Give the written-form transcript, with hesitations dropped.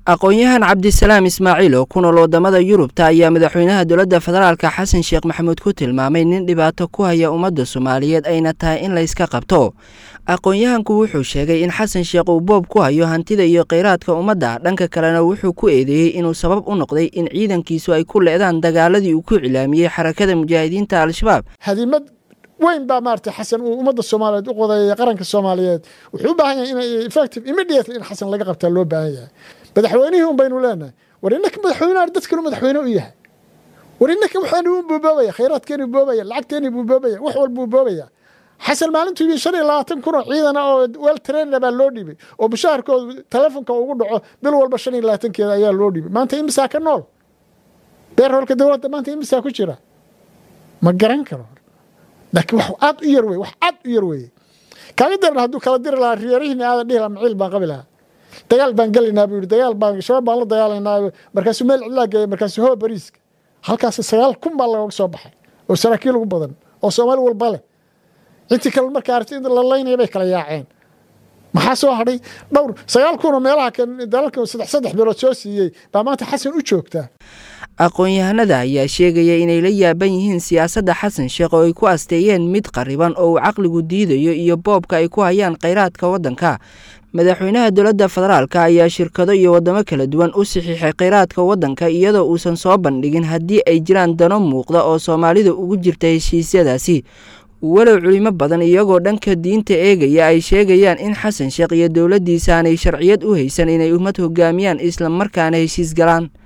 aqoon-yahan Cabdisalaam Ismaaciil oo ku nool wadamada Yurubta ayaa madaxweynaha dowladda federaalka Xasan Sheekh Maxamuud ku tilmaamay nin dhibaato ku haya ummadda Soomaaliyeed ayna tahay in la iska qabto. aqoon-yahanku wuxuu sheegay in Xasan Sheekh uu boob ku hayo hantida iyo kheyraadka ummadda, dhanka kalena wuxuu ku eedeeyay inuu sabab u noqday in ciidankiisu ay ku leedaan dagaaladii uu ku cilaamiyay xarakada mujaahidiinta Al-Shabaab. hadimad وين بامارت حسن ومد الصوماليات وقضايا قرنك الصوماليات وحبها يعني effective immediately إن حسن لقى قبته اللو باهية مدحوينهم بينوا لنا ورينك مدحوينه أردت كانوا مدحوينه إياه ورينك وحنو بوبايا خيرات كانوا بوبايا العقد كانوا بوبايا وحول بوبايا حسن ما أنتوا يشري لا تنكروا عيدنا أو والترين لبا لودي بي وبشاركوا تلفونك وقولوا بالول بشرين لا تنكر يا لودي ما أنت يمساك النول بيرهول كدولة ما أنت يمساك وشرا ما قرنكروا لكن وحد يروي وحد يروي كان يدرنا هدو كلا دير لا ريريهنا هذا دير معيل ما قبلها دجال بنقلنا بيقول دجال بان شباب الله دجالنا مركز ميل علاج مركز هو بريسك halkaas sagaal kun baa laga soo baxay oo saraakiil ugu badan oo Soomaali walba leh intii kale markaa artiin la leeynay bay kala yaaceen maxaa soo hadhay dhowr sagaal kun oo meelaha kan dalalka saddex bilood soo siiyay baa maanta Xasan u joogtaa. aqoon-yahanada ayaa sheegaya inay la yaaban yihiin siyaasadda Xasan Sheekh oo ay ku asteeyeen mid qariban oo caqligu diidayo iyo boobka ay ku hayaan kheyraadka waddanka. madaxweynaha dowladda federaalka ayaa shirkado iyo wadamo kala duwan u saxiixay kheyraadka waddanka iyadoo uusan soo bandhigin haddii ay jiraan dano muuqda oo Soomaalida ugu jirta heshiisyadaasi. walow culimo badan iyagoo dhanka diinta eegaya ay sheegayaan in Xasan Sheekh iyo dowladdiisa aanay sharciyad u haysan inay ummad hogaamiyaan isla markaana heshiis galaan.